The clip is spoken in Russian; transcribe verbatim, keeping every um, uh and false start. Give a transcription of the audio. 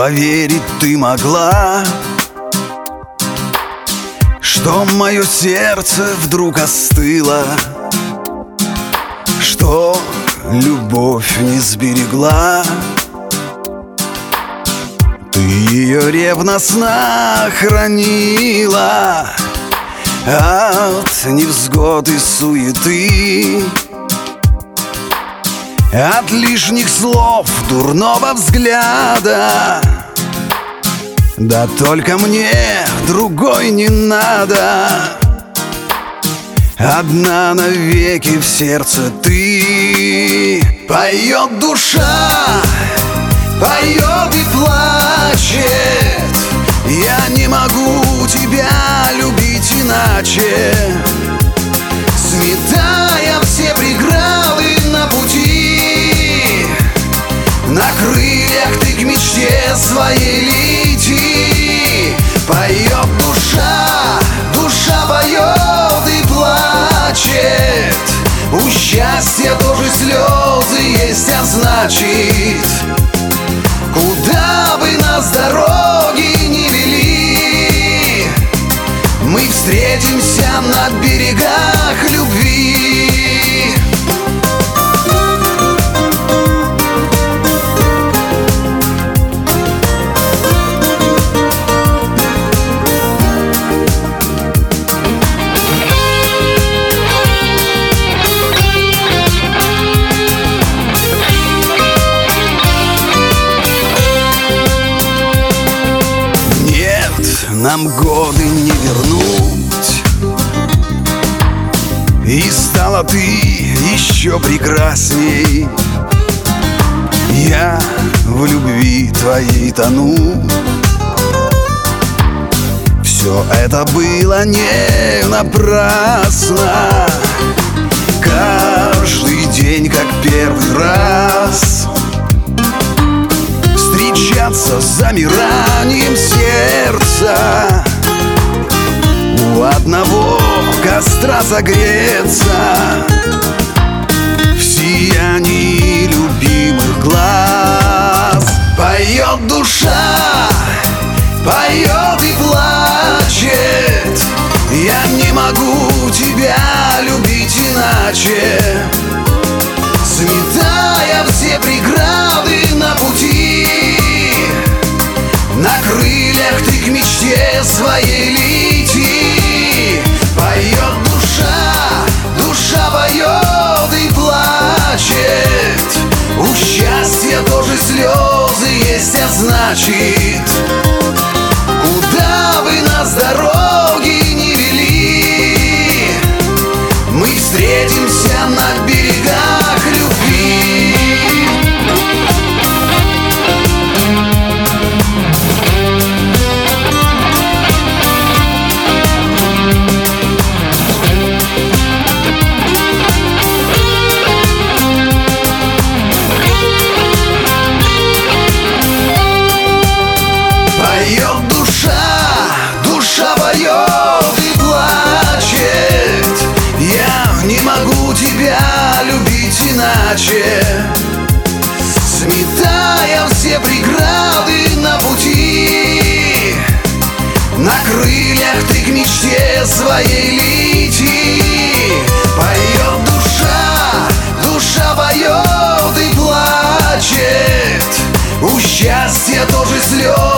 поверить ты могла, что мое сердце вдруг остыло, что любовь не сберегла? Ты ее ревностно хранила от невзгод и суеты, от лишних слов, дурного взгляда. Да только мне другой не надо. Одна навеки в сердце ты. Поет душа, поет и плачет. Я не могу тебя любить иначе, сметая все преграды на пути. На крыльях ты к мечте своей лети. Поет душа, душа поет и плачет. У счастья тоже слезы есть, а значит, куда бы нас дороги не вели, мы встретимся на берегах любви. Нам годы не вернуть, и стала ты еще прекрасней. Я в любви твоей тону. Все это было не напрасно. Каждый день как первый раз встречаться с замиранием сердца, у одного костра согреться, в сиянии любимых глаз. Поет душа, поет и плачет. Я не могу тебя любить иначе, сметая все преграды на пути. На крыльях ты к мечте своей лети. Поет душа, душа поет и плачет. У счастья тоже слезы есть, а значит, куда бы нас дороги не вели, мы встретимся на берегах любви. Поет душа, душа поет и плачет. Я не могу тебя любить иначе, сметая все преграды на пути. На крыльях ты к мечте своей лети. Поет душа, душа поет и плачет. У счастья тоже слезы